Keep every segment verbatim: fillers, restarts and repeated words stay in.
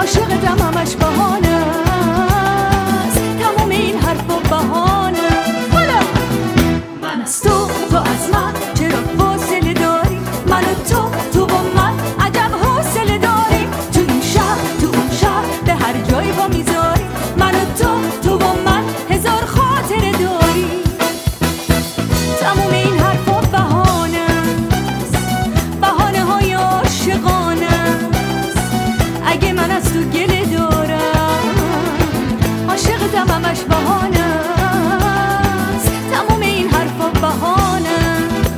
عاشقتم همش بهانه است، تموم این حرف و بهانه. حالا من از تو، تو از من، چرا فاصله داری؟ من و تو، تو و من، عجب حوصله داریم. تو این شهر، تو اون شهر، به هر جایی با میذاری. من و تو، تو و من، هزار خاطره داری. تموم این حرف و بهانه است، بهانه های عاشقانه است. اگه من از تو گله دارم، عاشقتم همش بهانه است، تموم این حرف و بهانه است.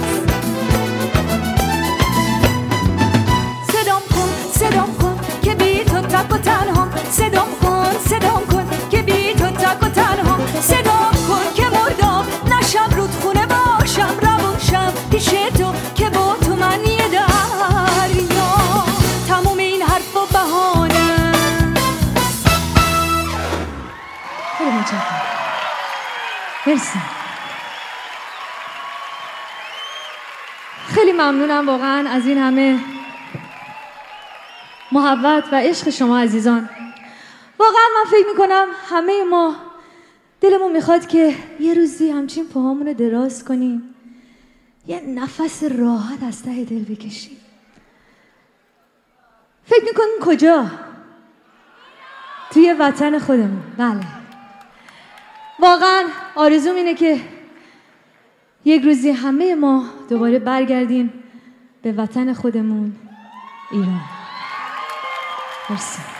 صدام کن، صدام کن که بی تو تک و تنهام. صدام کن، صدام کن که بی تو تک و تنهام. صدام کن که مردم نشم رودخونه باشم، روون شم پیش تو که با تو من یه دریا. تموم این حرف و بهانه است. خیلی متشکرم، مرسی. خیلی ممنونم واقعا از این همه محبت و عشق شما عزیزان. واقعا من فکر میکنم همه ما دلمون میخواد که یه روزی همچین پاهامون رو دراز کنیم، یه نفس راحت از ته دل بکشیم. فکر میکنیم کجا؟ توی وطن خودمون. بله، واقعا آرزوم اینه که یک روزی همه ما دوباره برگردیم به وطن خودمون، ایران. مرسی.